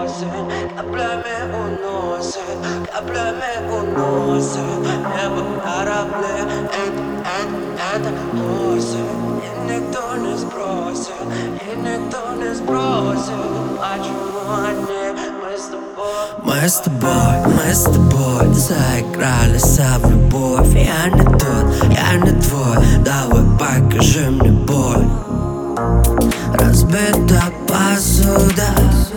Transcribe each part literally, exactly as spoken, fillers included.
уносит, каплями уносит, каплями уносит небо корабли. Это, это, это носит, и никто не сбросит, и никто не сбросит. Почему одни мы с тобой? Мы с тобой, мы с тобой заигрались в любовь. Я не тот, я не твой, давай покажи мне боль. Разбита посуда,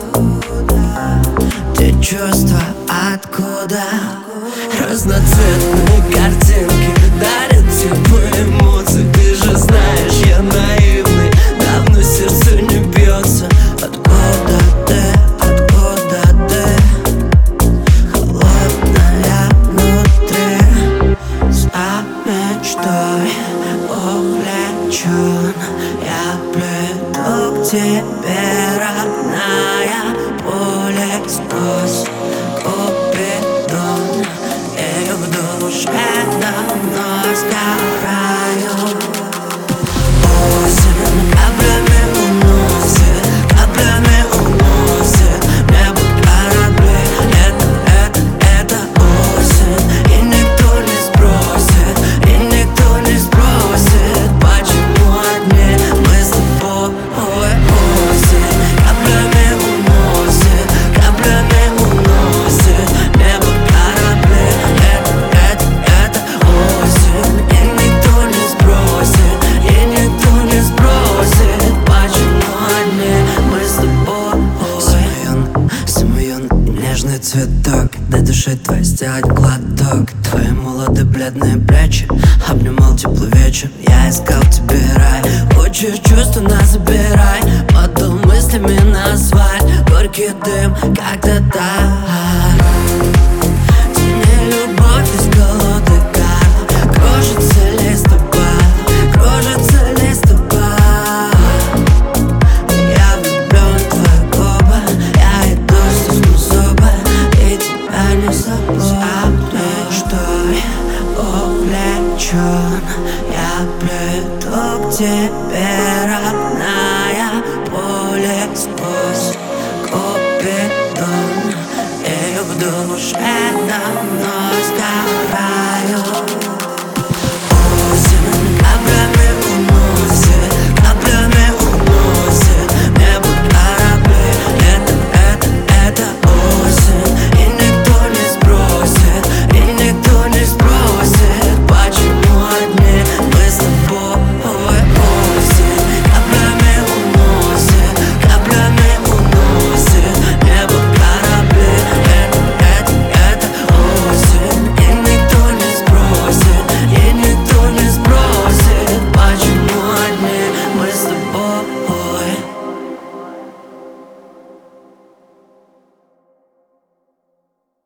те чувства откуда? Разноцветные картинки дарят теплые эмоции. Ты же знаешь, я наивный, давно сердце не бьется. Откуда ты, откуда ты? Холодная внутри, за мечтой увлечен. Я приду к тебе, родная, пуля сквозь Купидон. И в душе давно сгораю. Осень каплями уносит, каплями уносит небо корабли. Это, это, это осень, и никто не сбросит, и никто не сбросит. Почему одни мы с тобой? Осень каплями уносит, каплями уносит небо корабли. Это, это, это осень, и никто не сбросит, и никто не сбросит. Почему одни мы с тобой? Самоюн, самоюн, нежный цветок, дай душе твоей сделать глоток. Твои молодые бледные плечи обнимал теплый вечер. Я искал тебе рай, хочешь чувства нас забирай. Потом мыслями назвать горький дым, как-то так. Тяни любовь из колоды карт, кружится листопад, кружится листопад. Я влюблен в твои губы, я иду стисну зубы, и тебя не забуду. За мечтой увлечен, я приду к тебе, родная, пуля сквозь